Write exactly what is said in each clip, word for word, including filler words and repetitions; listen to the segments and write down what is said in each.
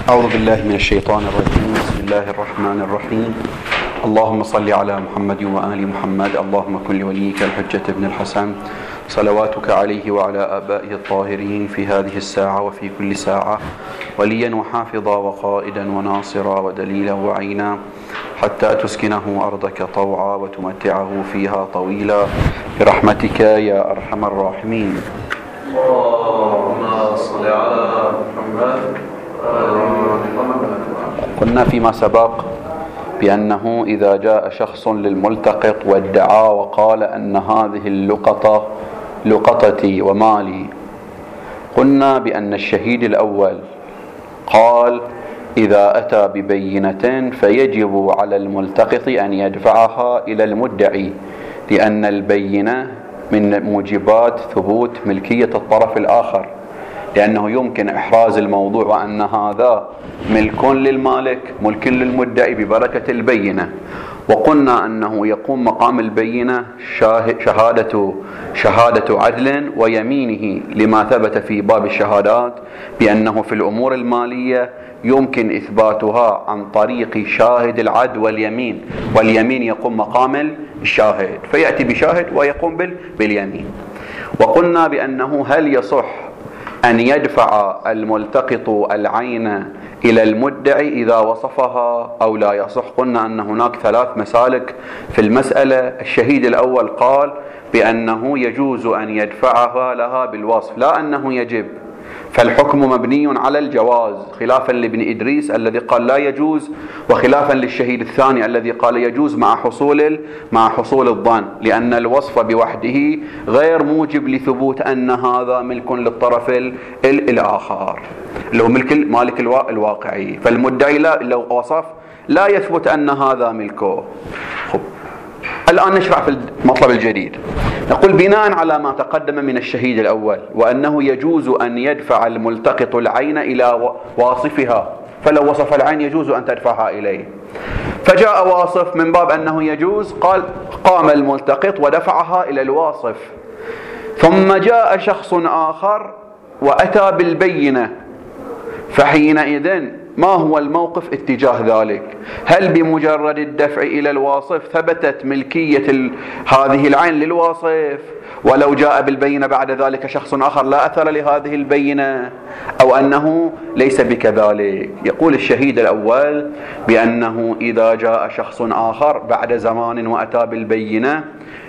أعوذ بالله من الشيطان الرجيم. بسم الله الرحمن الرحيم. اللهم صل على محمد وآل محمد. اللهم كن لوليك الحجة ابن الحسن صلواتك عليه وعلى آبائه الطاهرين في هذه الساعة وفي كل ساعة وليا وحافظا وقائدا وناصرا ودليلا وعينا حتى تسكنه أرضك طوعا وتمتعه فيها طويلا برحمتك يا أرحم الراحمين. اللهم صل على محمد. قلنا فيما سبق بأنه إذا جاء شخص للملتقط وادعى وقال أن هذه اللقطة لقطتي ومالي، قلنا بأن الشهيد الأول قال إذا أتى ببينة فيجب على الملتقط أن يدفعها إلى المدعي، لأن البينة من موجبات ثبوت ملكية الطرف الآخر، لأنه يمكن إحراز الموضوع وأن هذا ملك للمالك ملك للمدعي ببركة البينة. وقلنا أنه يقوم مقام البينة شهادة شهادة عدل ويمينه، لما ثبت في باب الشهادات بأنه في الأمور المالية يمكن إثباتها عن طريق شاهد العدل واليمين، واليمين يقوم مقام الشاهد، فيأتي بشاهد ويقوم باليمين. وقلنا بأنه هل يصح أن يدفع الملتقط العين إلى المدعي إذا وصفها أو لا يصح؟ قلنا أن هناك ثلاث مسالك في المسألة. الشهيد الأول قال بأنه يجوز أن يدفعها لها بالوصف، لا أنه يجب، فالحكم مبني على الجواز، خلافا لابن إدريس الذي قال لا يجوز، وخلافا للشهيد الثاني الذي قال يجوز مع حصول مع حصول الظن، لأن الوصف بوحده غير موجب لثبوت أن هذا ملك للطرف الآخر اللي هو ملك مالك الواقعي، فالمدعي لا لو وصف لا يثبت أن هذا ملكه. خب. الآن نشرع في المطلب الجديد. نقول بناء على ما تقدم من الشهيد الأول وأنه يجوز أن يدفع الملتقط العين إلى واصفها، فلو وصف العين يجوز أن تدفعها إليه، فجاء واصف من باب أنه يجوز، قال قام الملتقط ودفعها إلى الواصف، ثم جاء شخص آخر وأتى بالبينة، فحينئذ ما هو الموقف اتجاه ذلك؟ هل بمجرد الدفع إلى الواصف ثبتت ملكية هذه العين للواصف، ولو جاء بالبينة بعد ذلك شخص آخر لا أثر لهذه البينة، أو أنه ليس بكذلك؟ يقول الشهيد الأول بأنه إذا جاء شخص آخر بعد زمان وأتى بالبينة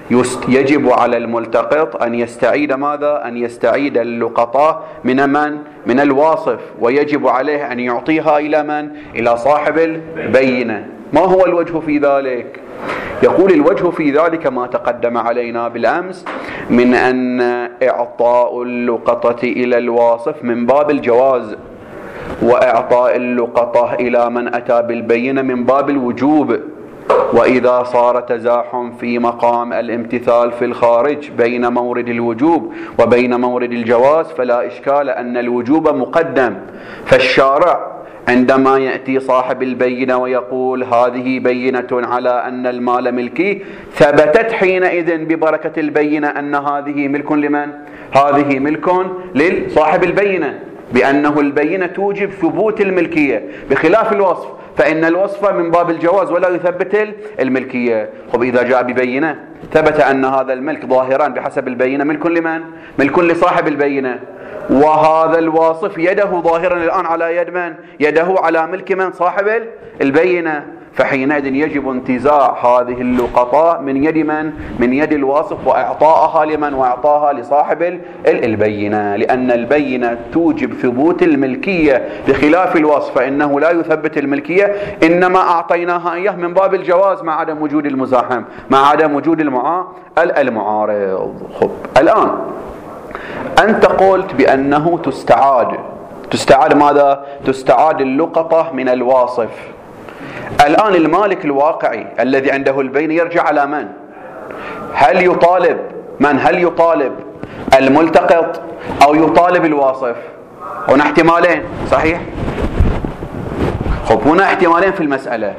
يجب على الملتقط أن يستعيد ماذا؟ أن يستعيد اللقطة من من؟ من الواصف، ويجب عليه أن يعطيها إلى من؟ إلى صاحب البينة. ما هو الوجه في ذلك؟ يقول الوجه في ذلك ما تقدم علينا بالأمس من أن إعطاء اللقطة إلى الواصف من باب الجواز، وإعطاء اللقطة إلى من أتى بالبينة من باب الوجوب. وإذا صار تزاحم في مقام الامتثال في الخارج بين مورد الوجوب وبين مورد الجواز فلا إشكال أن الوجوب مقدم، فالشارع عندما يأتي صاحب البينة ويقول هذه بينة على أن المال ملكي، ثبتت حينئذ ببركة البينة أن هذه ملك لمن؟ هذه ملك لصاحب البينة، بأنه البينة توجب ثبوت الملكية، بخلاف الوصف فإن الوصف من باب الجواز ولا يثبت الملكية. طب إذا جاء ببينة ثبت أن هذا الملك ظاهرا بحسب البينة ملك لمن؟ ملك لصاحب البينة، وهذا الواصف يده ظاهرا الآن على يد من؟ يده على ملك من؟ صاحب البينة، فحينئذ يجب انتزاع هذه اللقطة من يد من؟ من يد الواصف، وإعطاءها لمن؟ وإعطاها لصاحب البينة، لأن البينة توجب ثبوت الملكية بخلاف الوصف فإنه لا يثبت الملكية، إنما أعطيناها إياه من باب الجواز مع عدم وجود المزاحم، مع عدم وجود المعارض. خب. الآن أنت قلت بأنه تستعاد تستعاد ماذا؟ تستعاد اللقطة من الواصف. الآن المالك الواقعي الذي عنده البينة يرجع على من؟ هل يطالب من؟ هل يطالب الملتقط أو يطالب الواصف؟ هنا احتمالين، صحيح؟ خب، هنا احتمالين في المسألة.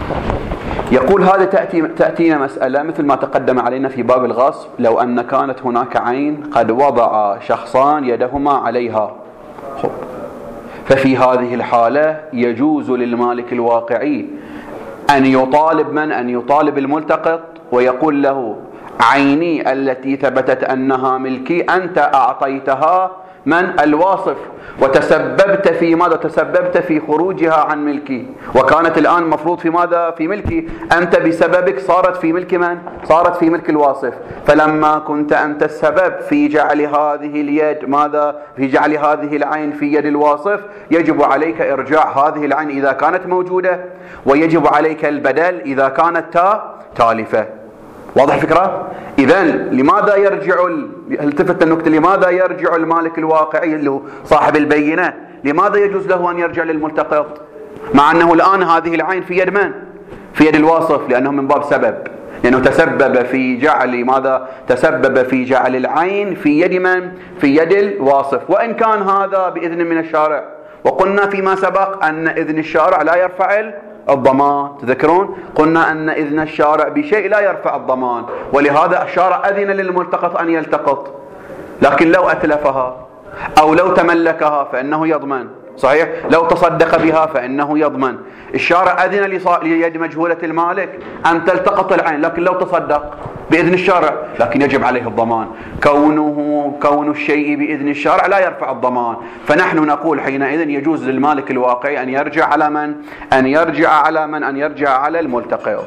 يقول هذا تأتي تأتينا مسألة مثل ما تقدم علينا في باب الغصب، لو أن كانت هناك عين قد وضع شخصان يدهما عليها، خب ففي هذه الحالة يجوز للمالك الواقعي أن يطالب من؟ أن يطالب الملتقط ويقول له: عيني التي ثبتت أنها ملكي أنت أعطيتها من؟ الواصف، وتسببت في ماذا؟ تسببت في خروجها عن ملكي، وكانت الآن مفروض في ماذا؟ في ملكي، أنت بسببك صارت في ملك من؟ صارت في ملك الواصف. فلما كنت أنت السبب في جعل هذه اليد ماذا؟ في جعل هذه العين في يد الواصف، يجب عليك إرجاع هذه العين إذا كانت موجودة، ويجب عليك البدل إذا كانت تا تالفة. واضح الفكرة؟ إذن لماذا يرجع التفت النكتة لماذا يرجع المالك الواقعي اللي هو صاحب البينة، لماذا يجوز له أن يرجع للملتقط مع أنه الآن هذه العين في يد من؟ في يد الواصف، لأنه من باب سبب، لأنه تسبب في جعل ماذا؟ تسبب في جعل العين في يد من؟ في يد الواصف، وإن كان هذا بإذن من الشارع. وقلنا فيما سبق أن إذن الشارع لا يرفع الضمان، تذكرون؟ قلنا أن إذن الشارع بشيء لا يرفع الضمان، ولهذا الشارع أذن للملتقط أن يلتقط، لكن لو أتلفها أو لو تملكها فإنه يضمن، صحيح؟ لو تصدق بها فإنه يضمن. الشارع أذن ليد مجهولة المالك أن تلتقط العين، لكن لو تصدق بإذن الشارع لكن يجب عليه الضمان. كونه كون الشيء بإذن الشارع لا يرفع الضمان، فنحن نقول حينئذ يجوز للمالك الواقعي أن يرجع على من؟ أن يرجع على من؟ أن يرجع على الملتقط.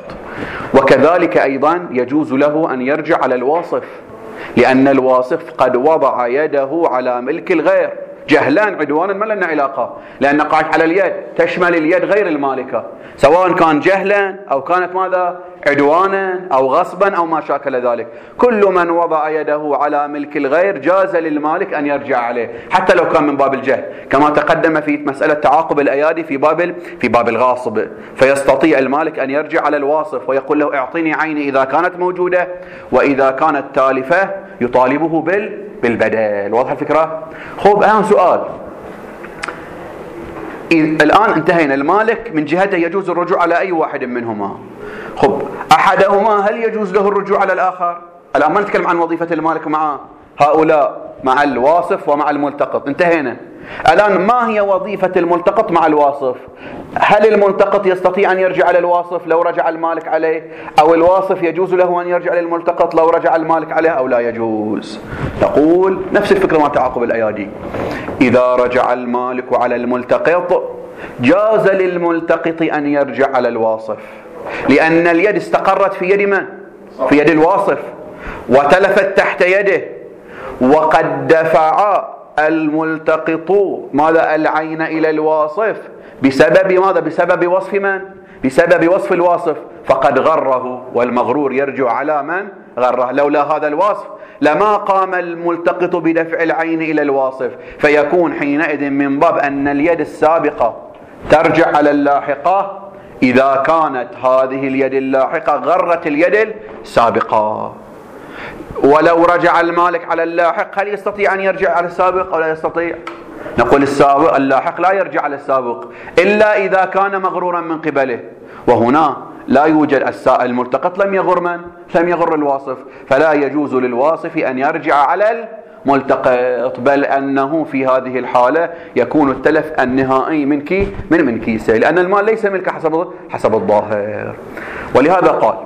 وكذلك أيضا يجوز له أن يرجع على الواصف، لأن الواصف قد وضع يده على ملك الغير جهلان عدوانا ما لنا علاقة، لأن قاعدة على اليد تشمل اليد غير المالكة، سواء كان جهلا أو كانت ماذا؟ عدوانا أو غصبا أو ما شاكل ذلك. كل من وضع يده على ملك الغير جاز للمالك أن يرجع عليه، حتى لو كان من باب الجهل، كما تقدم في مسألة تعاقب الأيادي في باب في باب الغاصب. فيستطيع المالك أن يرجع على الواصف ويقول له: اعطيني عيني إذا كانت موجودة، وإذا كانت تالفة يطالبه بال بالبدل. واضح الفكرة؟ خب الآن سؤال، الآن انتهينا، المالك من جهته يجوز الرجوع على أي واحد منهما. خب أحدهما هل يجوز له الرجوع على الآخر؟ الآن ما نتكلم عن وظيفة المالك مع هؤلاء، مع الواصف ومع الملتقط، انتهينا. الآن ما هي وظيفة الملتقط مع الواصف؟ هل الملتقط يستطيع أن يرجع على الواصف لو رجع المالك عليه، أو الواصف يجوز له أن يرجع للملتقط لو رجع المالك عليه، أو لا يجوز؟ نقول نفس الفكرة مع تعاقب الأيادي. إذا رجع المالك على الملتقط جاز للملتقط أن يرجع على الواصف، لأن اليد استقرت في يد من؟ في يد الواصف، وتلفت تحت يده، وقد دفع الملتقط ماذا؟ العين إلى الواصف بسبب ماذا؟ بسبب وصف من؟ بسبب وصف الواصف، فقد غره، والمغرور يرجع على من؟ غره. لولا هذا الوصف لما قام الملتقط بدفع العين إلى الواصف، فيكون حينئذ من باب أن اليد السابقة ترجع على اللاحقة إذا كانت هذه اليد اللاحقة غرت اليد السابقة. ولو رجع المالك على اللاحق هل يستطيع أن يرجع على السابق أو لا يستطيع؟ نقول السابق اللاحق لا يرجع على السابق إلا إذا كان مغرورا من قبله، وهنا لا يوجد الملتقط لم يغر من؟ لم يغر الواصف، فلا يجوز للواصف أن يرجع على الملتقط، بل أنه في هذه الحالة يكون التلف النهائي منك من من كيسه، لأن المال ليس ملك حسب حسب الظاهر. ولهذا قال: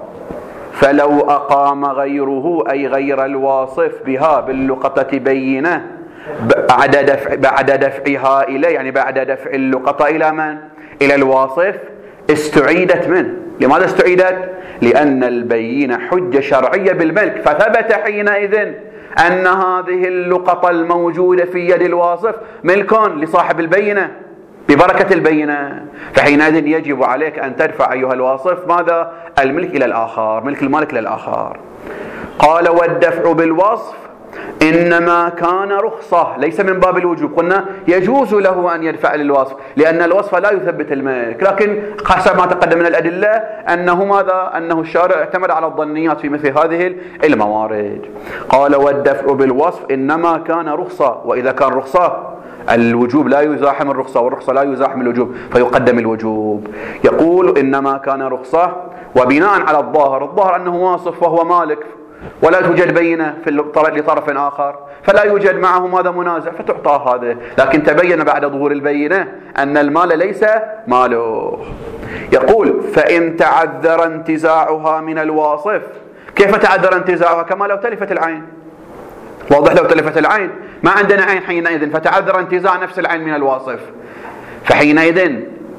فلو أقام غيره أي غير الواصف بها باللقطة بينة بعد دفع بعد دفعها إليه، يعني بعد دفع اللقطة إلى من؟ إلى الواصف، استعيدت منه. لماذا استعيدت؟ لأن البينة حجة شرعية بالملك، فثبت حينئذ أن هذه اللقطة الموجودة في يد الواصف ملك لصاحب البينة ببركة البينة، فحينئذ يجب عليك أن تدفع أيها الواصف ماذا؟ الملك إلى الآخر، ملك المالك إلى الآخر. قال: والدفع بالوصف إنما كان رخصة ليس من باب الوجوب. قلنا يجوز له أن يدفع للوصف لأن الوصف لا يثبت الملك، لكن حسب ما تقدم من الأدلة أنه ماذا؟ أنه الشارع اعتمد على الظنيات في مثل هذه الموارد. قال: والدفع بالوصف إنما كان رخصة، وإذا كان رخصة الوجوب لا يزاحم الرخصة، والرخصة لا يزاحم الوجوب، فيقدم الوجوب. يقول: إنما كان رخصة، وبناء على الظاهر، الظاهر أنه واصف وهو مالك، ولا توجد بينة في لطرف آخر فلا يوجد معه هذا منازع فتعطى هذا. لكن تبين بعد ظهور البينة أن المال ليس ماله. يقول فإن تعذر انتزاعها من الواصف. كيف تعذر انتزاعها؟ كما لو تلفت العين. واضح؟ لو تلفت العين ما عندنا عين حينئذ، فتعذر انتزاع نفس العين من الواصف، فحينئذ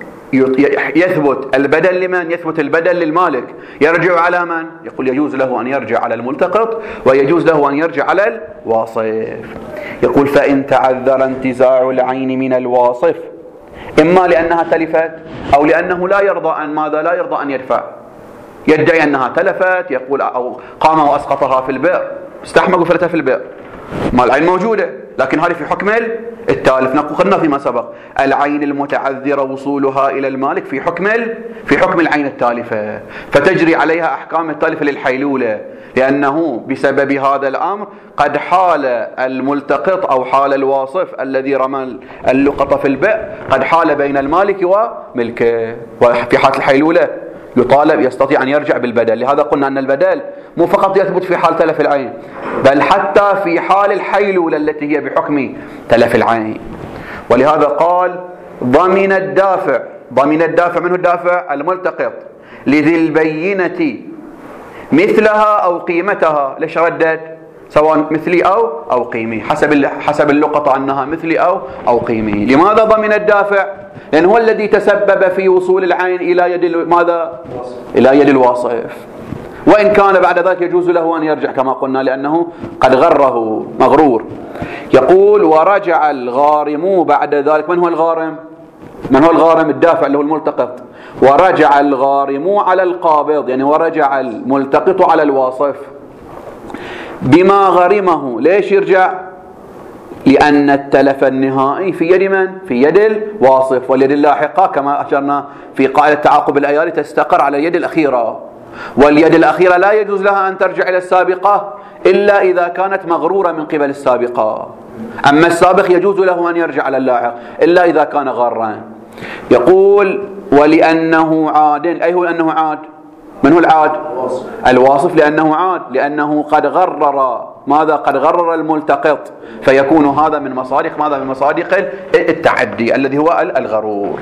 يثبت البدل لمن؟ يثبت البدل للمالك. يرجع على من؟ يقول يجوز له أن يرجع على الملتقط ويجوز له أن يرجع على الواصف. يقول فإن تعذر انتزاع العين من الواصف إما لأنها تلفت أو لأنه لا يرضى أن ماذا؟ لا يرضى أن يدفع، يدعي أنها تلفت، يقول أو قام وأسقطها في البئر، استحمق وفرتها في البئر، ما العين موجودة لكن هذه في حكم التالف. قلنا فيما سبق العين المتعذرة وصولها إلى المالك في حكم في حكم العين التالفة، فتجري عليها أحكام التالفة للحيلولة، لأنه بسبب هذا الأمر قد حال الملتقط أو حال الواصف الذي رمى اللقطة في البئر قد حال بين المالك وملكه، وفي حالة الحيلولة يطالب يستطيع أن يرجع بالبدل. لهذا قلنا أن البدل مو فقط يثبت في حال تلف العين بل حتى في حال الحيلولة التي هي بحكم تلف العين. ولهذا قال ضمن الدافع. ضمن الدافع، منه الدافع؟ الملتقط، لذي البينة مثلها أو قيمتها. ليش ردد؟ سواء مثلي أو أو قيمي، حسب حسب اللقطة أنها مثلي أو أو قيمي. لماذا ضمن الدافع؟ لأن هو الذي تسبب في وصول العين إلى يد ماذا؟ إلى يد الواصف، وإن كان بعد ذلك يجوز له أن يرجع كما قلنا لأنه قد غره مغرور. يقول ورجع الغارم بعد ذلك. من هو الغارم؟ من هو الغارم؟ الدافع اللي هو الملتقط. ورجع الغارم على القابض، يعني ورجع الملتقط على الواصف بما غرمه. ليش يرجع؟ لأن التلف النهائي في يد من؟ في يد الواصف، واليد اللاحقة كما أشرنا في قاعدة تعاقب الأياري تستقر على اليد الأخيرة، واليد الأخيرة لا يجوز لها أن ترجع إلى السابقة إلا إذا كانت مغرورة من قبل السابقة. أما السابق يجوز له أن يرجع على اللاحق إلا إذا كان غارا. يقول ولأنه عاد. أي هو أنه عاد؟ من هو العاد؟ الواصف. لأنه عاد لأنه قد غرر ماذا؟ قد غرر الملتقط، فيكون هذا من مصادق ماذا؟ من مصادق التعدي الذي هو الغرور.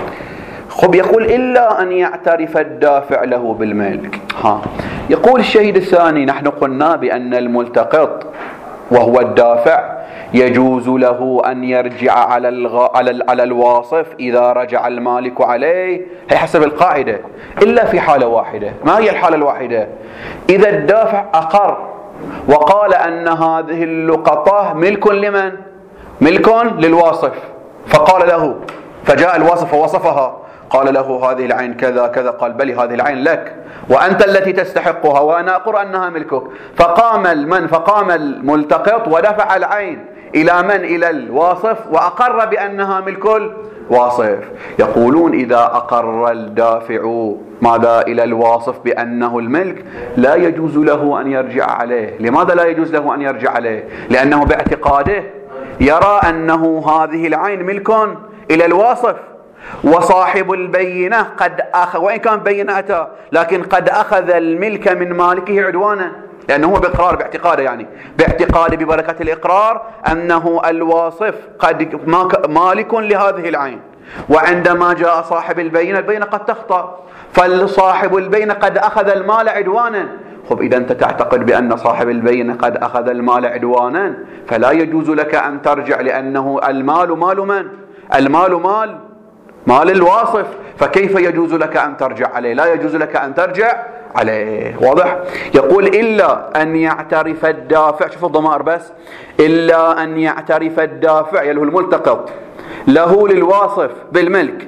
خب يقول إلا أن يعترف الدافع له بالملك. ها يقول الشهيد الثاني نحن قلنا بأن الملتقط وهو الدافع يجوز له أن يرجع على الغ... على, على الواصف إذا رجع المالك عليه، هي حسب القاعدة، إلا في حالة واحدة. ما هي الحالة الواحدة؟ إذا الدافع أقر وقال أن هذه اللقطة ملك لمن؟ ملك للواصف، فقال له، فجاء الواصف ووصفها، قال له هذه العين كذا كذا، قال بلي هذه العين لك وأنت التي تستحقها وأنا أقر أنها ملكك. فقام المن فقام الملتقط ودفع العين إلى من؟ إلى الواصف، وأقر بأنها ملك الواصف. يقولون إذا أقر الدافع ماذا؟ إلى الواصف بأنه الملك لا يجوز له أن يرجع عليه. لماذا لا يجوز له أن يرجع عليه؟ لأنه باعتقاده يرى أنه هذه العين ملك إلى الواصف، وصاحب البينة قد أخذ، وإن كان بينته لكن قد أخذ الملك من مالكه عدوانا، لأنه هو بإقرار باعتقاده، يعني باعتقاده ببركة الإقرار أنه الواصف قد مالك لهذه العين. وعندما جاء صاحب البينة، البينة قد تخطأ، فالصاحب البينة قد أخذ المال عدوانا. خب إذا أنت تعتقد بأن صاحب البينة قد أخذ المال عدوانا فلا يجوز لك أن ترجع، لأنه المال مال من؟ المال مال مال الواصف، فكيف يجوز لك أن ترجع عليه؟ لا يجوز لك أن ترجع عليه. واضح؟ يقول إلا أن يعترف الدافع، شوفوا الضمائر بس، إلا أن يعترف الدافع اللي هو الملتقط له للواصف بالملك،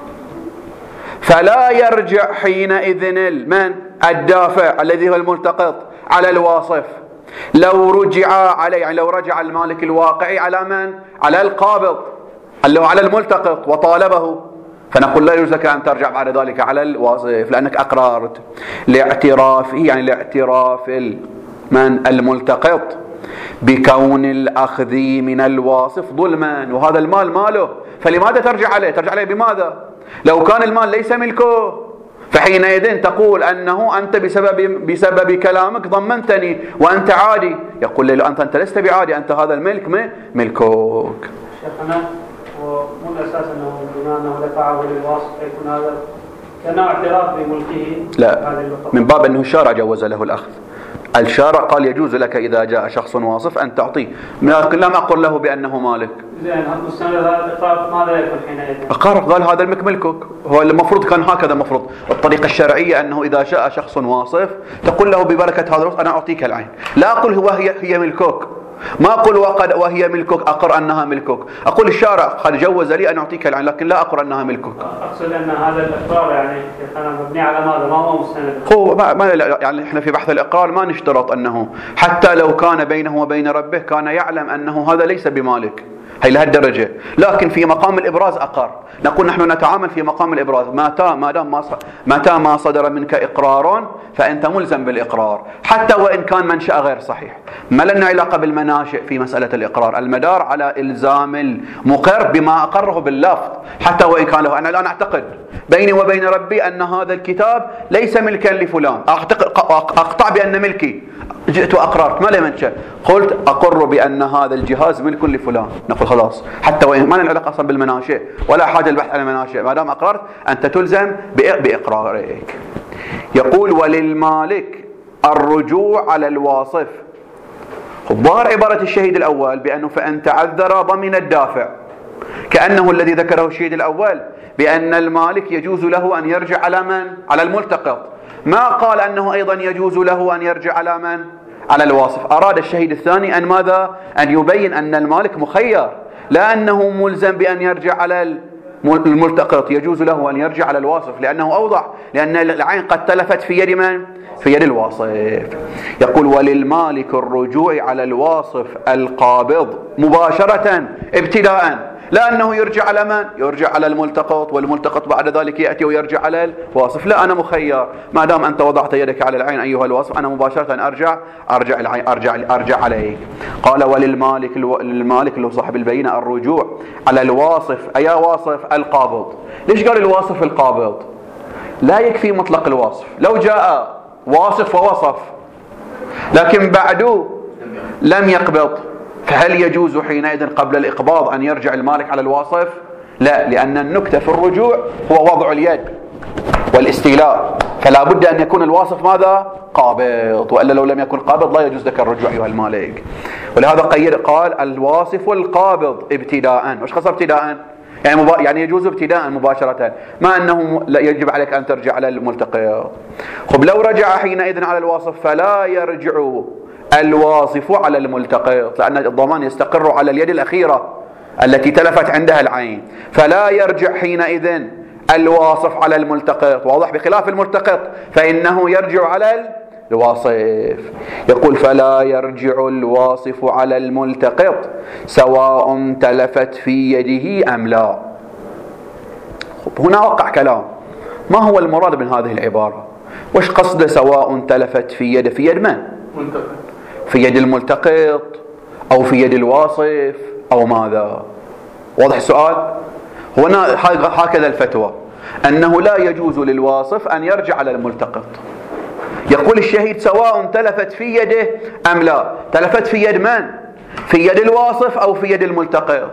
فلا يرجع حينئذ من؟ الدافع الذي هو الملتقط على الواصف. لو رجع عليه، يعني لو رجع المالك الواقعي على من؟ على القابض اللي هو على الملتقط وطالبه، فنقول لا يجوز لك أن ترجع بعد ذلك على الواصف لأنك أقررت لاعترافه، يعني لاعتراف من؟ الملتقط بكون الأخذ من الواصف ظلما، وهذا المال ماله، فلماذا ترجع عليه؟ ترجع عليه بماذا؟ لو كان المال ليس ملكه فحينئذ تقول أنه أنت بسبب بسبب كلامك ضمنتني وأنت عادي. يقول له أنت أنت لست بعادي، أنت هذا الملك ملكك. شيخنا ومو الأساس أنه بما أنه دفعه للواسط يكون هذا كأنه اعتراف بملكه؟ لا، من باب أنه الشارع جوز له الأخذ. الشارع قال يجوز لك إذا جاء شخص واصف أن تعطيه، لكن لم أقل له بأنه مالك. زين، مستند هذا الإقرار ماذا يكون حينئذ؟ أقر قال هذا الملك ملكك. هو المفروض كان هكذا، المفروض الطريقة الشرعية أنه إذا جاء شخص واصف تقول له ببركة هذا الوصف أنا أعطيك العين. لا أقول هو هي هي ملكك، ما أقول وقد وهي ملكك أقر أنها ملكك. أقول الشارع قد جوز لي أن أعطيك العين، لكن لا أقر أنها ملكك. أقصد أن هذا الإقرار يعني مبني على ماذا؟ ما هو مستند؟ هو ما ما يعني إحنا في بحث الإقرار ما نشترط أنه حتى لو كان بينه وبين ربه كان يعلم أنه هذا ليس بمالك، هي لهالدرجة، لكن في مقام الإبراز أقر. نقول نحن نتعامل في مقام الإبراز، متى ما دام ما متى ما صدر منك إقرار فأنت ملزم بالإقرار، حتى وإن كان منشأ غير صحيح. ما لنا علاقة بالمناشئ في مسألة الإقرار، المدار على إلزام المقر بما أقره باللفظ حتى وإن كان له. أنا الآن أعتقد بيني وبين ربي أن هذا الكتاب ليس ملكا لفلان، أقطع بأن ملكي، جئت وأقررت ما لي منشأ، قلت أقر بأن هذا الجهاز ملك لفلان، نقول خلاص حتى وإن ما لنا علاقة أصلا بالمناشئ ولا حاجة البحث عن المناشئ، ما دام أقررت أنت تلزم بإقرارك. يقول وللمالك الرجوع على الواصف. ظاهر عبارة الشهيد الأول بأنه فإن تعذر ضمن الدافع، كأنه الذي ذكره الشهيد الأول بأن المالك يجوز له أن يرجع على من؟ على الملتقط. ما قال أنه أيضا يجوز له أن يرجع على من؟ على الواصف. أراد الشهيد الثاني أن ماذا؟ أن يبين أن المالك مخير، لا أنه ملزم بأن يرجع على الملتقط، يجوز له أن يرجع على الواصف، لأنه أوضح، لأن العين قد تلفت في يد من؟ في يد الواصف. يقول وللمالك الرجوع على الواصف القابض مباشرة ابتداء، لا أنه يرجع على من؟ يرجع على الملتقط، والملتقط بعد ذلك يأتي ويرجع على الواصف. لا، أنا مخير، ما دام أنت وضعت يدك على العين أيها الواصف أنا مباشرة أرجع أرجع العين أرجع أرجع عليك. قال وللمالك المالك اللي هو صاحب البينة الرجوع على الواصف. أي واصف؟ القابض. ليش قال الواصف القابض؟ لا يكفي مطلق الواصف، لو جاء واصف ووصف لكن بعده لم يقبض، فهل يجوز حينئذ قبل الإقباض أن يرجع المالك على الواصف؟ لا، لأن النكتة في الرجوع هو وضع اليد والاستيلاء، فلا بد أن يكون الواصف ماذا؟ قابض، وإلا لو لم يكن قابض لا يجوز لك الرجوع أيها المالك. ولهذا قيد قال الواصف القابض ابتداء. وش قصد ابتداء؟ يعني مبا... يعني يجوز ابتداء مباشرة، ما أنه لا يجب عليك أن ترجع على الملتقط. خب لو رجع حينئذ على الواصف فلا يرجع الواصف على الملتقط، لأن الضمان يستقر على اليد الأخيرة التي تلفت عندها العين، فلا يرجع حينئذ الواصف على الملتقط، واضح؟ بخلاف الملتقط فإنه يرجع على الواصف. يقول فلا يرجع الواصف على الملتقط سواء تلفت في يده أم لا. هنا وقع كلام، ما هو المراد من هذه العبارة؟ وش قصد سواء تلفت في يده؟ في يد من؟ في يد الملتقط أو في يد الواصف أو ماذا؟ واضح السؤال؟ هنا هكذا الفتوى أنه لا يجوز للواصف أن يرجع على الملتقط. يقول الشهيد سواء تلفت في يده أم لا. تلفت في يد من؟ في يد الواصف أو في يد الملتقط؟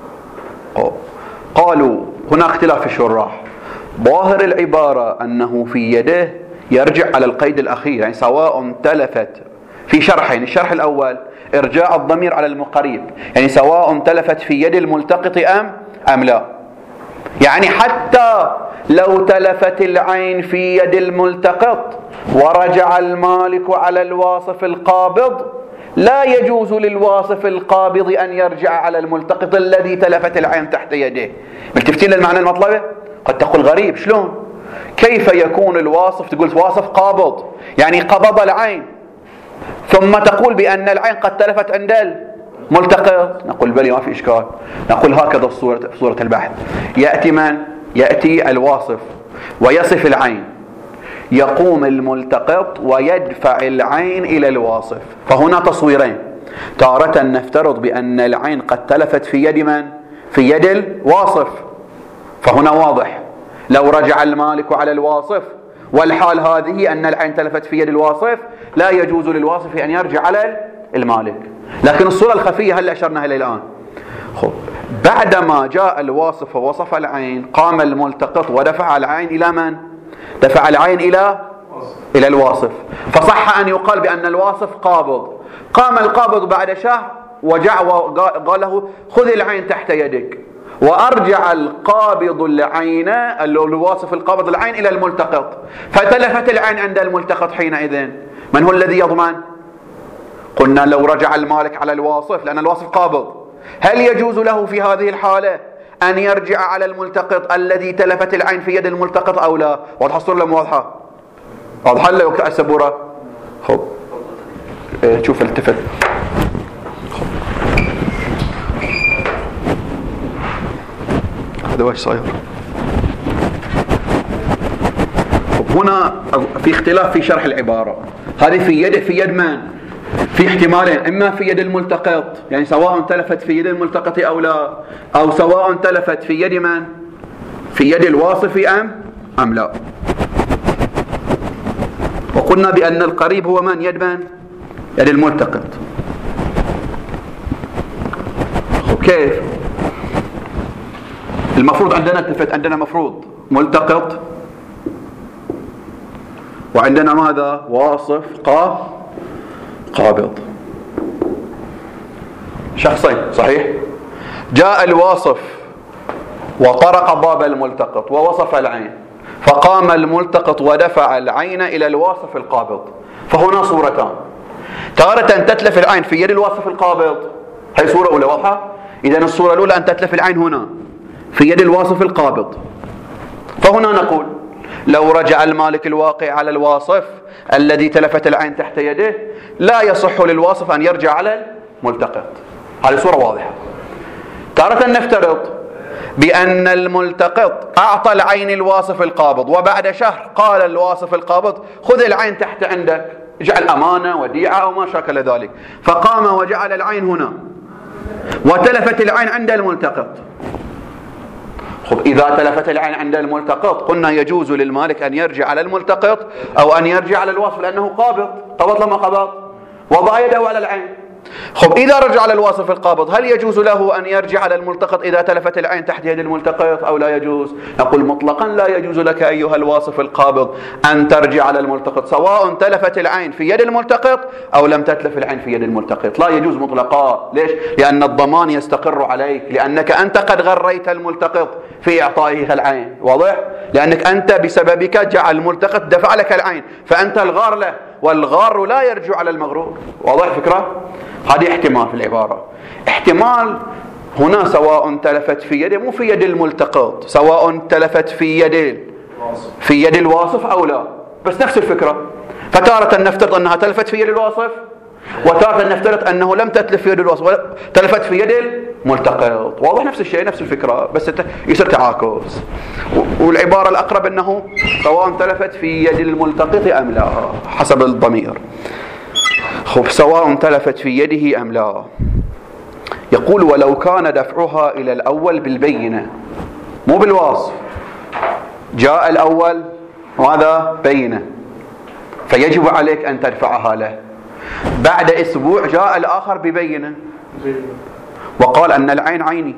قالوا هنا اختلاف في الشراح. ظاهر العبارة أنه في يده يرجع على القيد الأخير، يعني سواء تلفت في شرحين. الشرح الأول إرجاع الضمير على المقريب، يعني سواء تلفت في يد الملتقط أم أم لا، يعني حتى لو تلفت العين في يد الملتقط ورجع المالك على الواصف القابض لا يجوز للواصف القابض أن يرجع على الملتقط الذي تلفت العين تحت يده. ملتفتين للمعنى المطلبي؟ قد تقول غريب، شلون؟ كيف يكون الواصف تقول واصف قابض يعني قبض العين ثم تقول بأن العين قد تلفت عند الملتقط؟ نقول بلي ما في إشكال. نقول هكذا الصورة صورة البحث. يأتي من؟ يأتي الواصف ويصف العين، يقوم الملتقط ويدفع العين إلى الواصف. فهنا تصويرين، تارة نفترض بأن العين قد تلفت في يد من؟ في يد الواصف، فهنا واضح لو رجع المالك على الواصف والحال هذه أن العين تلفت في يد الواصف، لا يجوز للواصف أن يرجع على المالك. لكن الصورة الخفية هل أشرنا إليه الآن؟ خب بعدما جاء الواصف ووصف العين، قام الملتقط ودفع العين إلى من؟ دفع العين إلى إلى الواصف. فصح أن يقال بأن الواصف قابض. قام القابض بعد شهر وجع وقال له خذ العين تحت يدك، وأرجع القابض العين، الواصف القابض العين إلى الملتقط، فتلفت العين عند الملتقط. حينئذ من هو الذي يضمن؟ قلنا لو رجع المالك على الواصف لأن الواصف قابض، هل يجوز له في هذه الحالة أن يرجع على الملتقط الذي تلفت العين في يد الملتقط أو لا؟ واضحة الصورة ولا مو واضحة؟ واضحة لا يوقع السبورة؟ خب إيه شوف التفت. هذا وش صاير؟ هنا في اختلاف في شرح العبارة. هذه في يد في يد من؟ في احتمالين، إما في يد الملتقط، يعني سواء تلفت في يد الملتقط أو لا، أو سواء تلفت في يد من؟ في يد الواصف أم أم لا. وقلنا بأن القريب هو من؟ يد من؟ يد الملتقط. كيف؟ المفروض عندنا التفت، عندنا مفروض ملتقط، وعندنا ماذا؟ واصف قا قابض، شخصين صحيح. جاء الواصف وطرق باب الملتقط ووصف العين، فقام الملتقط ودفع العين إلى الواصف القابض. فهنا صورتان، تارة تتلف العين في يد الواصف القابض، هي صورة أولى واضحة. إذن الصورة الأولى أن تتلف العين هنا في يد الواصف القابض. فهنا نقول لو رجع المالك الواقع على الواصف الذي تلفت العين تحت يده، لا يصح للواصف أن يرجع على الملتقط. هذه صورة واضحة. تارة نفترض بأن الملتقط أعطى العين الواصف القابض، وبعد شهر قال الواصف القابض خذ العين تحت عندك، اجعل أمانة وديعة أو ما شاكل ذلك، فقام وجعل العين هنا وتلفت العين عند الملتقط. خب إذا تلفت العين عند الملتقط قلنا يجوز للمالك أن يرجع على الملتقط أو أن يرجع على الواصف، لأنه قابض. قبض لما قبض وضع يده على العين. خب إذا رجع على الواصف القابض هل يجوز له أن يرجع على الملتقط إذا تلفت العين تحت يد الملتقط أو لا يجوز؟ نقول مطلقا لا يجوز لك أيها الواصف القابض أن ترجع على الملتقط، سواء تلفت العين في يد الملتقط أو لم تتلف العين في يد الملتقط، لا يجوز مطلقا. ليش؟ لأن الضمان يستقر عليك، لأنك أنت قد غريت الملتقط في إعطائه العين. واضح؟ لأنك أنت بسببك جعل الملتقط دفع لك العين، فأنت الغار له، والغار لا يرجع على المغرور. واضح الفكرة؟ هذه احتمال في العبارة. احتمال هنا سواء تلفت في يده، مو في يد الملتقط، سواء تلفت في يد في يد الواصف أو لا، بس نفس الفكرة. فتارة نفترض أنها تلفت في يد الواصف، وتارة نفترض أنه لم تتلف في يد الواصف، تلفت في يد الملتقط. واضح؟ نفس الشيء نفس الفكرة، بس يصير تعاكس. والعبارة الأقرب أنه سواء تلفت في يد الملتقط أم لا، حسب الضمير. خب سواء تلفت في يده أم لا. يقول ولو كان دفعها إلى الأول بالبينة مو بالواصف. جاء الأول وهذا بينة، فيجب عليك أن تدفعها له. بعد أسبوع جاء الآخر ببينة وقال أن العين عيني،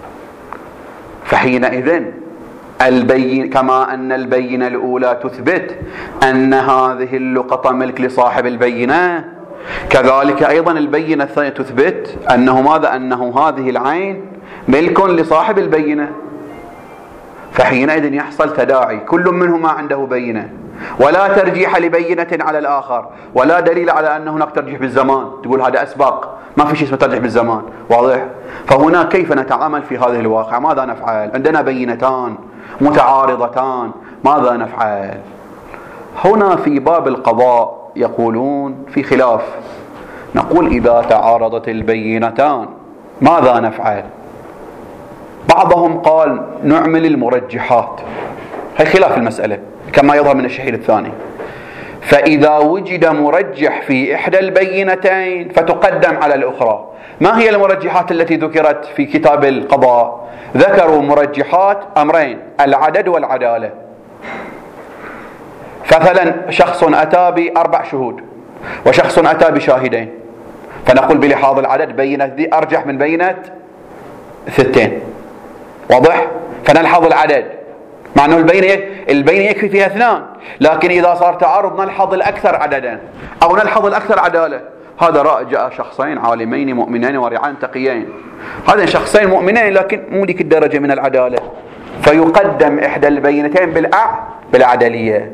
فحينئذ البين كما أن البينة الأولى تثبت أن هذه اللقطة ملك لصاحب البينة، كذلك أيضا البينة الثانية تثبت أنه ماذا؟ أنه هذه العين ملك لصاحب البينة. فحينئذ يحصل تداعي، كل منهما عنده بينة، ولا ترجيح لبينة على الآخر، ولا دليل على أن هناك ترجيح بالزمان. تقول هذا أسبق، ما في شيء اسمه ترجيح بالزمان. واضح؟ فهنا كيف نتعامل في هذه الواقع؟ ماذا نفعل؟ عندنا بينتان متعارضتان، ماذا نفعل؟ هنا في باب القضاء يقولون في خلاف. نقول إذا تعارضت البينتان ماذا نفعل؟ بعضهم قال نعمل المرجحات، هي خلاف المسألة كما يظهر من الشحيح الثاني. فإذا وجد مرجح في إحدى البينتين فتقدم على الأخرى. ما هي المرجحات التي ذكرت في كتاب القضاء؟ ذكروا مرجحات أمرين: العدد والعدالة. فمثلا شخص أتى بأربع شهود وشخص أتى بشاهدين، فنقول بلحاظ العدد بينة ذي أرجح من بينة ثنتين. واضح؟ فنلحظ العدد، مع أنه البينة البينة يكفي فيها اثنان، لكن إذا صار تعارض نلحظ الأكثر عددا أو نلحظ الأكثر عدالة. هذا رأى جاء شخصين عالمين مؤمنين ورعان تقيين، هذا شخصين مؤمنين لكن مو ذيك الدرجة من العدالة، فيقدم إحدى البينتين بالأع بالعدلية.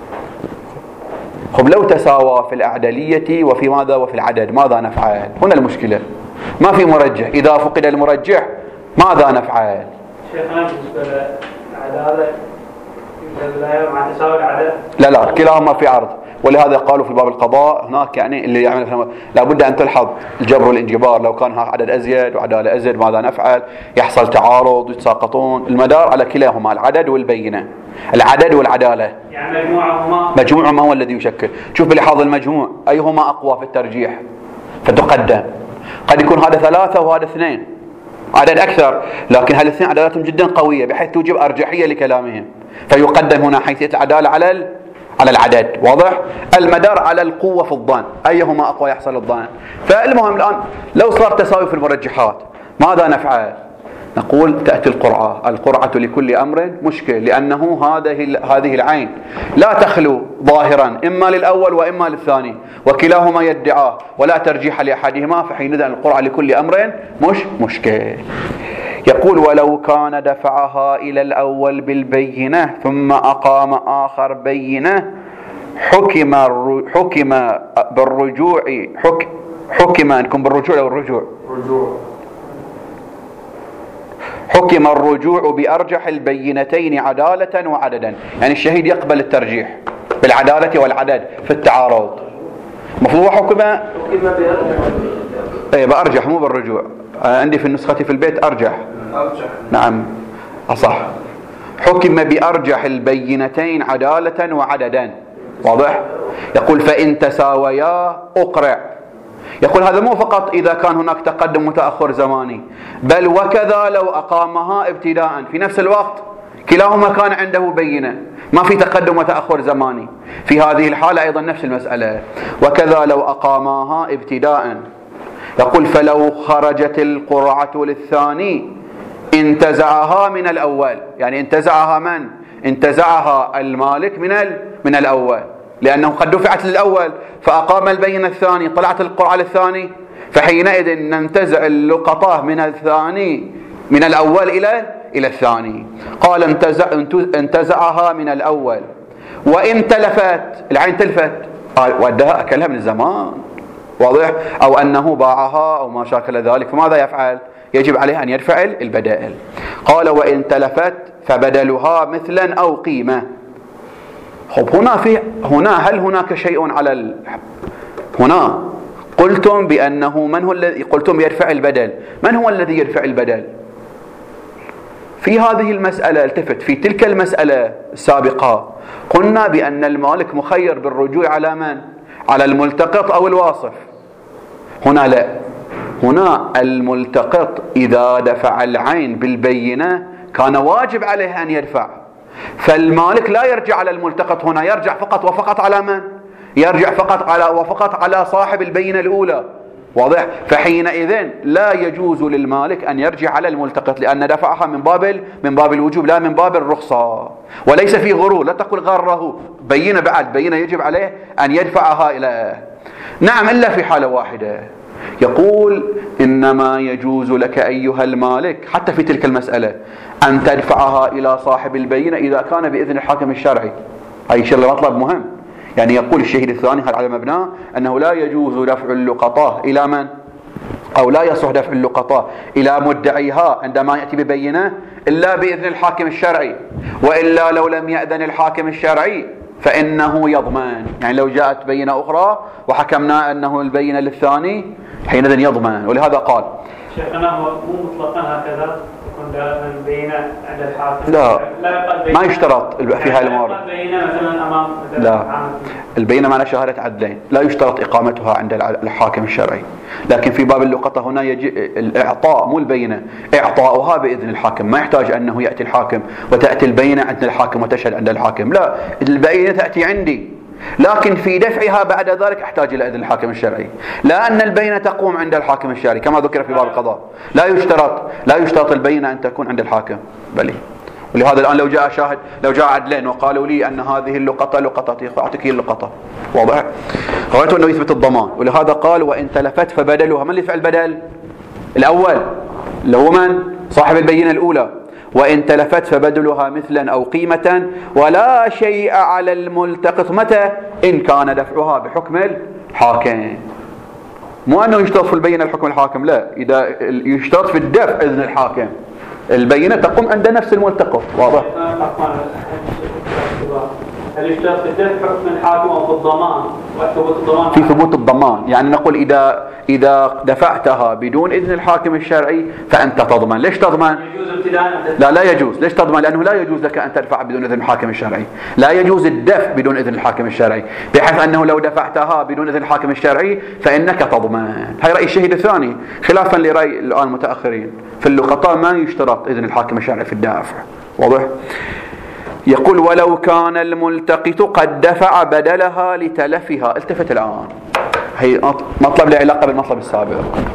خب لو تساوى في الأعدلية وفي ماذا وفي العدد ماذا نفعل؟ هنا المشكلة، ما في مرجح. إذا فقد المرجح ماذا نفعل؟ شيخنا بالنسبة للعدالة مع تساوي العدد لا لا كلاهما في عرض، ولهذا قالوا في باب القضاء هناك يعني اللي يعمل لابد أن تلحظ الجبر والانجبار، لو كان عدد أزيد وعدالة أزيد ماذا نفعل؟ يحصل تعارض ويتساقطون. المدار على كلاهما العدد والبينة، العدد والعدالة، يعني مجموعهما مجموعهما هو الذي يشكل. شوف بلحاظ المجموع أيهما أقوى في الترجيح فتقدم. قد يكون هذا ثلاثة وهذا اثنين عدد أكثر، لكن هالاثنين عدالتهم جدا قوية بحيث توجب أرجحية لكلامهم، فيقدم هنا حيثية العدالة على على العدد. واضح؟ المدار على القوة في الظن، أيهما أقوى يحصل الظن. فالمهم الآن لو صار تساوي في المرجحات ماذا نفعل؟ نقول تأتي القرعة. القرعة لكل أمر مشكل، لأنه هذه هذه العين لا تخلو ظاهرا إما للأول وإما للثاني، وكلاهما يدعاه ولا ترجيح لأحدهما، فحينئذ القرعة لكل أمر مش مشكل. يقول ولو كان دفعها إلى الأول بالبينة ثم أقام آخر بينة حكم حكم بالرجوع حك حكم أنكم بالرجوع أو الرجوع رجوع حكم الرجوع بأرجح البينتين عدالة وعددا. يعني الشهيد يقبل الترجيح بالعدالة والعدد في التعارض. مفروض حكم ايه بأرجح مو بالرجوع. عندي في النسخة في البيت أرجح. أرجح نعم أصح. حكم بأرجح البينتين عدالة وعددا. واضح؟ يقول فإن تساويا أقرع. يقول هذا مو فقط إذا كان هناك تقدم وتأخر زماني، بل وكذا لو أقامها ابتداء في نفس الوقت كلاهما كان عنده بينة، ما في تقدم وتأخر زماني، في هذه الحالة أيضا نفس المسألة. وكذا لو أقامها ابتداء. يقول فلو خرجت القرعة للثاني انتزعها من الأول. يعني انتزعها من؟ انتزعها المالك من من الأول، لأنه قد دفعت للأول فأقام البينة الثاني، طلعت القرعة للثاني، فحينئذ ننتزع اللقطة من الثاني من الأول إلى إلى الثاني. قال انتزع انتزعها من الأول وإن تلفت، العين تلفت ودها أكلها من الزمان. واضح؟ أو أنه باعها أو ما شاكل ذلك، فماذا يفعل؟ يجب عليه أن يدفع البدائل. قال وإن تلفت فبدلها مثلا أو قيمة. خب هنا في هنا هل هناك شيء على ال... هنا قلتم بأنه من هو الذي قلتم يدفع البدل، من هو الذي يدفع البدل؟ في هذه المسألة التفت في تلك المسألة السابقة قلنا بأن المالك مخير بالرجوع على من؟ على الملتقط أو الواصف. هنا لا، هنا الملتقط إذا دفع العين بالبينة كان واجب عليه أن يدفع، فالمالك لا يرجع على الملتقط، هنا يرجع فقط وفقط على من؟ يرجع فقط على وفقط على صاحب البينة الأولى. واضح؟ فحينئذ لا يجوز للمالك أن يرجع على الملتقط، لأن دفعها من باب من باب الوجوب لا من باب الرخصة، وليس في غرور. لا تقول غره، بينة بعد بينة يجب عليه أن يدفعها إلى. نعم إلا في حالة واحدة، يقول إنما يجوز لك أيها المالك حتى في تلك المسألة أن تدفعها إلى صاحب البينة إذا كان بإذن الحاكم الشرعي. أي شيء مطلب مهم. يعني يقول الشهيد الثاني على مبناه أنه لا يجوز دفع اللقطاء إلى من؟ أو لا يصح دفع اللقطاء إلى مدعيها عندما يأتي ببينة إلا بإذن الحاكم الشرعي، وإلا لو لم يأذن الحاكم الشرعي فإنه يضمن. يعني لو جاءت بينة أخرى وحكمنا أنه البينة للثاني حينئذ يضمن. ولهذا قال شيخنا هو مو مطلقا هكذا، يكون البينة عند الحاكم؟ لا, لا ما يشترط في هاي الموارد. البينة مثلا أمام مثلا لا، البينة معنى شهادة عدلين، لا يشترط إقامتها عند الحاكم الشرعي. لكن في باب اللقطة هنا يجي الإعطاء، مو البينة، إعطاؤها بإذن الحاكم. ما يحتاج أنه يأتي الحاكم وتأتي البينة عند الحاكم وتشهد عند الحاكم، لا، البينة تأتي عندي، لكن في دفعها بعد ذلك أحتاج إلى إذن الحاكم الشرعي، لأن البينة تقوم عند الحاكم الشرعي كما ذكر في باب القضاء. لا يشترط لا يشترط البينة أن تكون عند الحاكم بلي. ولهذا الآن لو جاء شاهد، لو جاء عدلين وقالوا لي أن هذه اللقطة لقطتي، أعطيك اللقطة، واضح؟ غايته أنه يثبت الضمان. ولهذا قال وإن تلفت فبدلها. من اللي يفعل بدل؟ الأول اللي هو من؟ صاحب البينة الأولى. وإن تلفت فبدلها مثلا أو قيمة ولا شيء على الملتقط. متى؟ إن كان دفعها بحكم الحاكم. مو أنه يشترط في البينة الحكم الحاكم، لا، إذا يشترط في الدفع إذن الحاكم. البينة تقوم عند نفس الملتقط، واضح؟ هل يشترط في الدفع حكم الحاكم أو في الضمان؟ وثبوت الضمان في ثبوت الضمان، يعني نقول إذا إذا دفعتها بدون إذن الحاكم الشرعي فأنت تضمن. ليش تضمن؟ يجوز ابتداء؟ لا لا يجوز. ليش تضمن؟ لأنه لا يجوز لك أن تدفع بدون إذن الحاكم الشرعي. لا يجوز الدفع بدون إذن الحاكم الشرعي، بحيث أنه لو دفعتها بدون إذن الحاكم الشرعي فإنك تضمن. هاي رأي الشهيد الثاني، خلافا لرأي الآن المتأخرين في اللقطاء ما يشترط إذن الحاكم الشرعي في الدافع، واضح؟ يقول ولو كان الملتقط قد دفع بدلها لتلفها. التفت الآن، هي مطلب له علاقة بالمطلب السابق.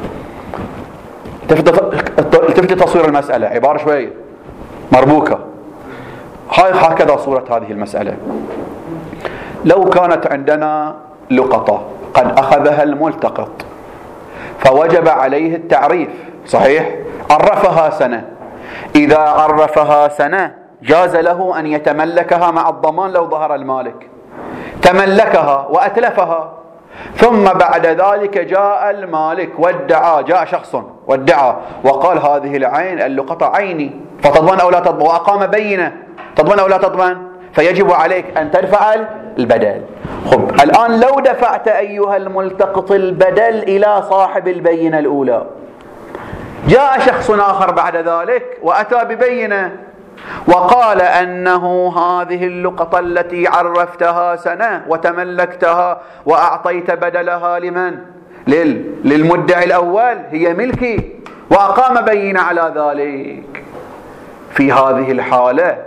التفت تصوير المسألة، عبارة شوية مربوكة. هاي هكذا صورة هذه المسألة. لو كانت عندنا لقطة قد أخذها الملتقط فوجب عليه التعريف، صحيح؟ عرفها سنة. إذا عرفها سنة جاز له أن يتملكها مع الضمان لو ظهر المالك. تملكها وأتلفها، ثم بعد ذلك جاء المالك وادعى، جاء شخص وادعى وقال هذه العين اللقطة عيني، فتضمن أو لا تضمن، وأقام بينة، تضمن أو لا تضمن؟ فيجب عليك أن تدفع البدل. خب الآن لو دفعت أيها الملتقط البدل إلى صاحب البينة الأولى، جاء شخص آخر بعد ذلك وأتى ببينة وقال أنه هذه اللقطة التي عرفتها سنة وتملكتها وأعطيت بدلها لمن؟ لل... للمدعي الأول، هي ملكي، وأقام بينة على ذلك. في هذه الحالة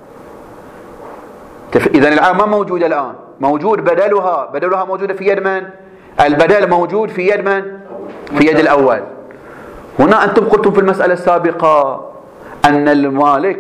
تف... إذن العام ما موجود الآن، موجود بدلها، بدلها موجودة في يد من؟ البدل موجود في يد من؟ في يد الأول. هنا أنتم قلتم في المسألة السابقة أن المالك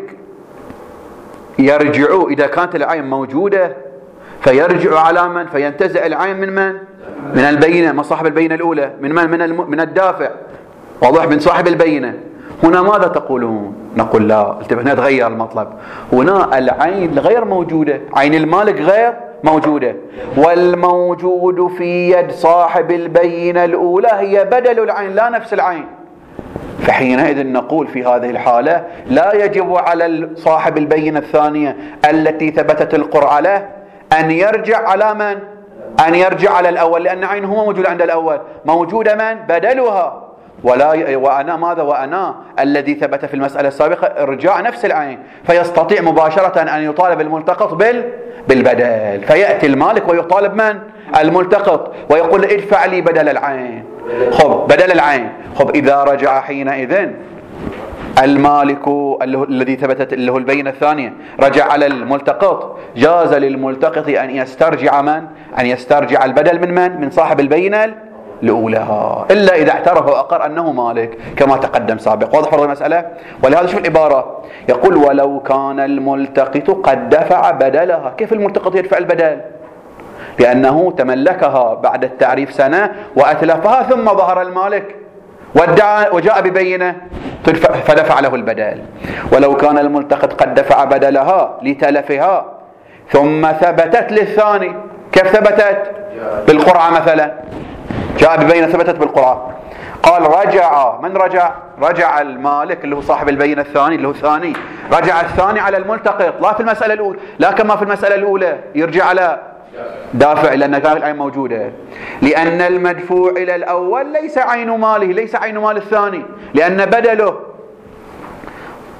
يرجع إذا كانت العين موجودة فيرجع على من؟ فينتزع العين من من؟ من البينة، من صاحب البينة الأولى، من من؟ من, الم... من الدافع، واضح؟ من صاحب البينة. هنا ماذا تقولون؟ نقول لا، هنا تغير المطلب. هنا العين غير موجودة، عين المالك غير موجودة، والموجود في يد صاحب البينة الأولى هي بدل العين لا نفس العين. فحينئذ نقول في هذه الحالة لا يجب على صاحب البينة الثانية التي ثبتت القرعة له أن يرجع على من؟ أن يرجع على الأول، لأن عينه هو موجود عند الأول، موجودة من؟ بدلها. ولا وأنا ماذا؟ وأنا الذي ثبت في المسألة السابقة إرجاع نفس العين، فيستطيع مباشرة أن يطالب الملتقط بال بالبدل. فيأتي المالك ويطالب من؟ الملتقط، ويقول ادفع لي بدل العين. خب بدل العين. خب إذا رجع حينئذ المالك الذي ثبتت اللي هو البينة الثانية رجع على الملتقط، جاز للملتقط أن يسترجع من؟ أن يسترجع البدل من من؟ من صاحب البينة الأولى، إلا إذا اعترف وأقر أنه مالك كما تقدم سابق. واضح فرض المسألة؟ ولهذا شوف العبارة، يقول ولو كان الملتقط قد دفع بدلها. كيف الملتقط يدفع البدل؟ لأنه تملكها بعد التعريف سنة وأتلفها، ثم ظهر المالك وادعى وجاء ببينة فدفع له البدل. ولو كان الملتقط قد دفع بدلها لتلفها ثم ثبتت للثاني، كيف ثبتت؟ بالقرعة مثلا، جاء ببينة ثبتت بالقرعة، قال رجع من؟ رجع رجع المالك اللي هو صاحب البينة الثاني اللي هو الثاني، رجع الثاني على الملتقط، لا في المسألة الأولى، لا كما في المسألة الأولى يرجع على دافع لأن كانت العين موجودة، لأن المدفوع إلى الأول ليس عين ماله، ليس عين مال الثاني، لأن بدله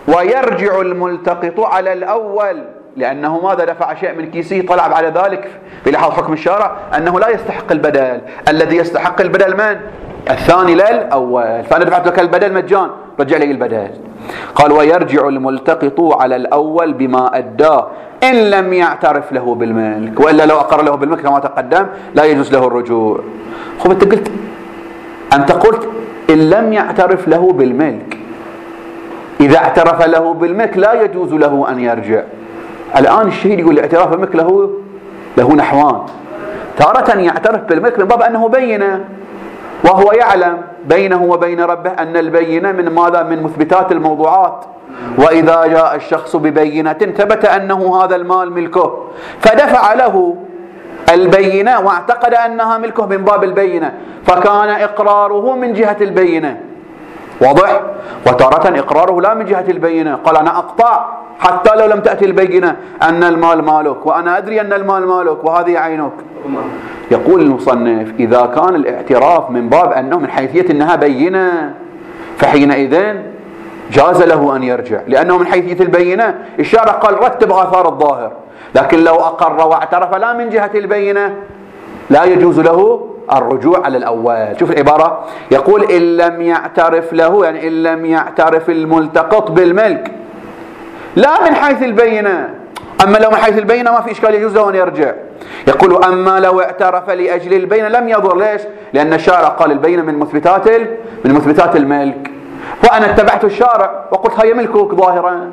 ويرجع الملتقط على الأول، لأنه ماذا دفع شيء من كيسه طلع على ذلك في لحاظ حكم الشارع أنه لا يستحق البدل. الذي يستحق البدل من؟ الثاني للأول، فأنا دفعت لك البدل مجان رجع لي البدل. قال ويرجع الملتقط على الأول بما أداه إن لم يعترف له بالملك، وإلا لو أقر له بالملك كما تقدم لا يجوز له الرجوع. خب أنت قلت أنت قلت إن لم يعترف له بالملك، إذا اعترف له بالملك لا يجوز له أن يرجع. الآن الشهيد يقول الاعتراف بالملك له له نحوان، تارة يعترف بالملك من باب أنه بينه وهو يعلم بينه وبين ربه أن البينة من ماذا؟ من مثبتات الموضوعات. وإذا جاء الشخص ببينة ثبت أنه هذا المال ملكه فدفع له البينة واعتقد أنها ملكه من باب البينة، فكان إقراره من جهة البينة، واضح؟ وتارة إقراره لا من جهة البينة، قال أنا أقطع حتى لو لم تأتي البينة أن المال مالك وأنا أدري أن المال مالك وهذه عينك. يقول المصنف إذا كان الاعتراف من باب أنه من حيثية أنها بينة فحينئذ جاز له أن يرجع، لأنه من حيثية البينة الشارع قال رتب آثار الظاهر، لكن لو أقر واعترف لا من جهة البينة لا يجوز له الرجوع على الأول. شوف العبارة، يقول إن لم يعترف له، يعني إن لم يعترف الملتقط بالملك لا من حيث البينة، أما لو من حيث البينة ما في إشكال يجوز له أن يرجع. يقول أما لو اعترف لأجل البينة لم يضر. ليش؟ لأن الشارع قال البينة من مثبتات من مثبتات الملك، وأنا اتبعت الشارع وقلت هي ملكك ظاهرا.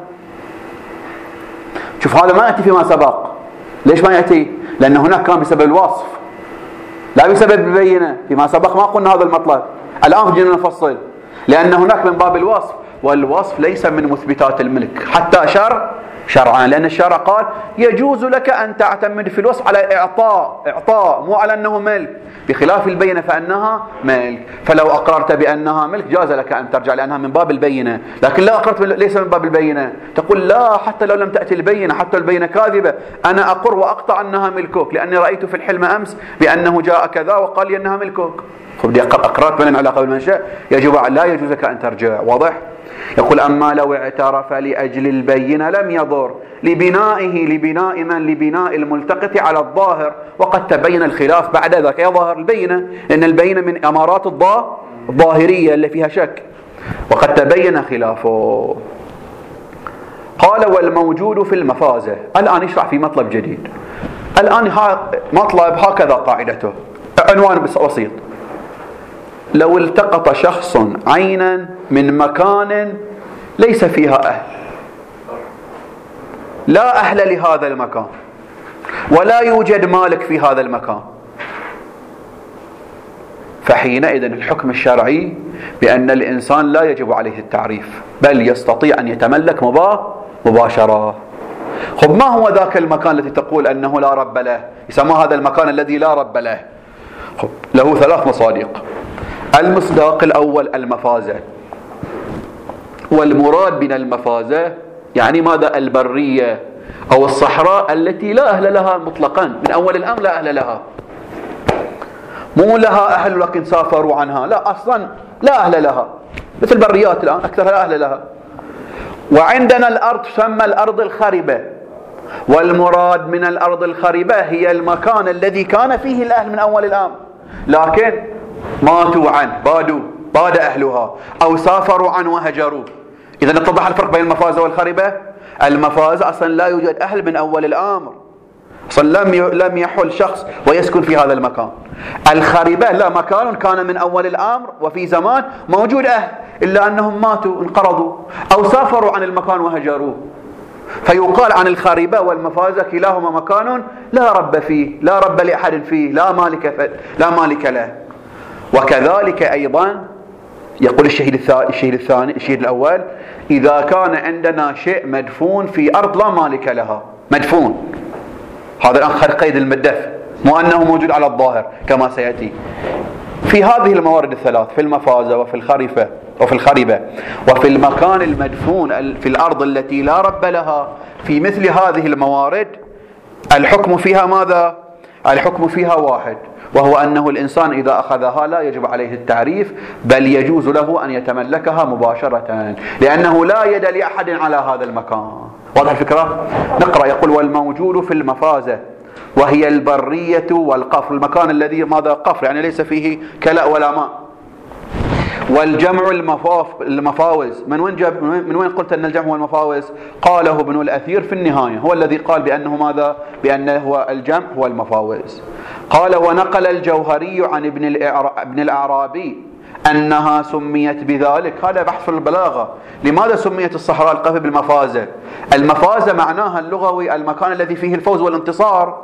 شوف هذا ما يأتي فيما سبق. ليش ما يأتي؟ لأن هناك كان بسبب الوصف لا بسبب البينة. فيما سبق ما قلنا هذا المطلب، الآن جينا نفصل، لأن هناك من باب الوصف، والوصف ليس من مثبتات الملك حتى شرع شرعا، لأن الشرع قال يجوز لك أن تعتمد في الوصف على إعطاء إعطاء مو على أنه ملك، بخلاف البينة فأنها ملك. فلو أقررت بأنها ملك جاز لك أن ترجع لأنها من باب البينة، لكن لا أقررت ليس من باب البينة تقول لا حتى لو لم تأتي البينة، حتى البينة كاذبة، أنا أقر وأقطع أنها ملكك لأني رأيت في الحلم أمس بأنه جاء كذا وقال لي أنها ملكك. خب دي أقررت بين علاقة بالمنشأ يجب لا يجوز لك أن ترجع. واضح؟ يقول أما لو اعترف لأجل البينة لم يضر لبنائه لبناء من؟ لبناء الملتقط على الظاهر، وقد تبين الخلاف بعد ذلك. يا ظاهر البينة لأن البينة من أمارات الظاهرية اللي فيها شك، وقد تبين خلافه. قال والموجود في المفازة. الآن يشرح في مطلب جديد. الآن مطلب هكذا قاعدته، عنوان بسيط: لو التقط شخص عينا من مكان ليس فيها أهل، لا أهل لهذا المكان ولا يوجد مالك في هذا المكان، فحينئذ الحكم الشرعي بأن الإنسان لا يجب عليه التعريف بل يستطيع أن يتملك مباشرة. خب ما هو ذاك المكان الذي تقول أنه لا رب له؟ يسمى هذا المكان الذي لا رب له. خب له ثلاث مصادق. المصداق الأول المفازة، والمراد من المفازة يعني ماذا؟ البرية أو الصحراء التي لا أهل لها مطلقا من أول الأمر، لا أهل لها، مو لها أهل لكن سافروا عنها، لا أصلا لا أهل لها، مثل البريات الآن أكثرها لا أهل لها. وعندنا الأرض تسمى الأرض الخربة، والمراد من الأرض الخربة هي المكان الذي كان فيه الأهل من أول الأمر لكن ماتوا عنه، بادوا باد أهلها، أو سافروا عنه وهجروا. إذا اتضح الفرق بين المفازة والخربة. المفازة أصلا لا يوجد أهل من أول الأمر، أصلا لم لم يحل شخص ويسكن في هذا المكان. الخربة لا، مكان كان من أول الأمر وفي زمان موجود أهل إلا أنهم ماتوا انقرضوا أو سافروا عن المكان وهجروه، فيقال عن الخربة والمفازة كلاهما مكان لا رب فيه، لا رب لأحد فيه، لا مالك لا مالك له. وكذلك أيضا يقول الشهيد الثاني الشهيد الثاني الشهيد الأول: إذا كان عندنا شيء مدفون في أرض لا مالك لها، مدفون، هذا الآن قيد المدفن، مو أنه موجود على الظاهر كما سيأتي. في هذه الموارد الثلاث، في المفازة وفي الخربة وفي الخربة وفي المكان المدفون في الأرض التي لا رب لها، في مثل هذه الموارد الحكم فيها ماذا؟ الحكم فيها واحد، وهو أنه الإنسان إذا أخذها لا يجب عليه التعريف، بل يجوز له أن يتملكها مباشرة، لأنه لا يد لأحد على هذا المكان. واضح الفكرة؟ نقرأ. يقول: والموجود في المفازة وهي البرية والقفر، المكان الذي ماذا؟ قفر، يعني ليس فيه كلأ ولا ماء. والجمع المفاف المفاوز، من وين جاب من وين قلت أن الجمع هو المفاوز؟ قاله ابن الأثير في النهاية، هو الذي قال بأنه ماذا؟ بأنه هو الجمع هو المفاوز. قال: ونقل الجوهري عن ابن ابن الأعرابي أنها سميت بذلك. هذا بحث في البلاغة. لماذا سميت الصحراء القفر بالمفازة؟ المفازة معناها اللغوي المكان الذي فيه الفوز والانتصار،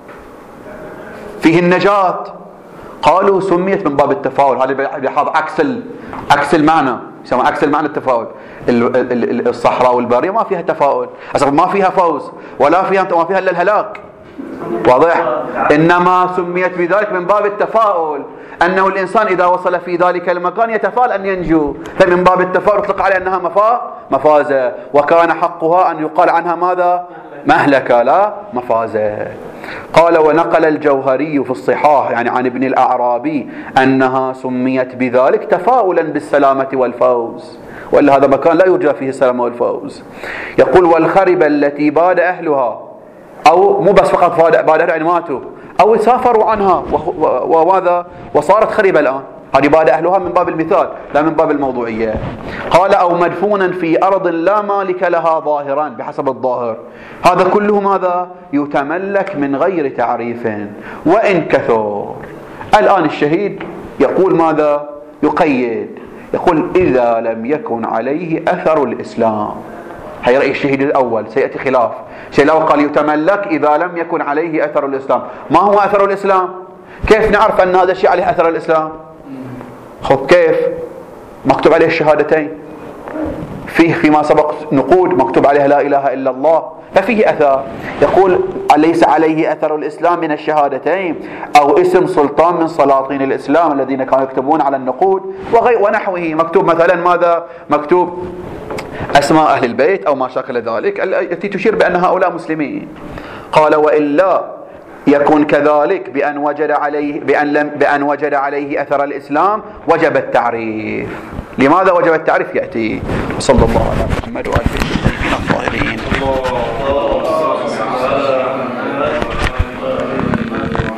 فيه النجاة. قالوا سميت من باب التفاؤل، هذا بيحاض عكس عكس المعنى، يسمى عكس المعنى التفاؤل. الصحراء والبرية ما فيها تفاؤل، أصلا ما فيها فوز ولا فيها ما فيها إلا الهلاك. واضح؟ إنما سميت بذلك من باب التفاؤل، أنه الإنسان إذا وصل في ذلك المكان يتفاءل أن ينجو، فمن باب التفاؤل اطلق على أنها مفا مفازة، وكان حقها أن يقال عنها ماذا؟ مهلكة لا مفازة. قال: ونقل الجوهري في الصحاح يعني عن ابن الأعرابي أنها سميت بذلك تفاؤلا بالسلامة والفوز، وإلا هذا مكان لا يرجى فيه السلامة والفوز. يقول: والخربة التي باد أهلها، أو مو بس فقط باد أهلها يعني ماتوا، أو سافروا عنها وماذا وصارت خربة الآن، هذه باد أهلها من باب المثال لا من باب الموضوعية. قال: أو مدفونا في أرض لا مالك لها ظاهرا بحسب الظاهر، هذا كله ماذا؟ يتملك من غير تعريف وإن كثر. الآن الشهيد يقول ماذا؟ يقيد، يقول: إذا لم يكن عليه أثر الإسلام. هي رأي الشهيد الأول، سيأتي خلاف. شيء لو قال يتملك إذا لم يكن عليه أثر الإسلام. ما هو أثر الإسلام؟ كيف نعرف أن هذا الشيء عليه أثر الإسلام؟ خب كيف؟ مكتوب عليه الشهادتين، فيه فيما سبق نقود مكتوب عليها لا إله إلا الله، ففيه أثر. يقول: أليس عليه أثر الإسلام من الشهادتين، أو اسم سلطان من سلاطين الإسلام الذين كانوا يكتبون على النقود وغير ونحوه، مكتوب مثلا ماذا؟ مكتوب أسماء أهل البيت أو ما شاكل ذلك التي تشير بأن هؤلاء مسلمين. قال: وإلا يكون كذلك بأن وجد عليه بأن لم بأن وجد عليه أثر الإسلام وجب التعريف. لماذا وجب التعريف؟ يأتي. صلى الله على محمد وآله الطاهرين.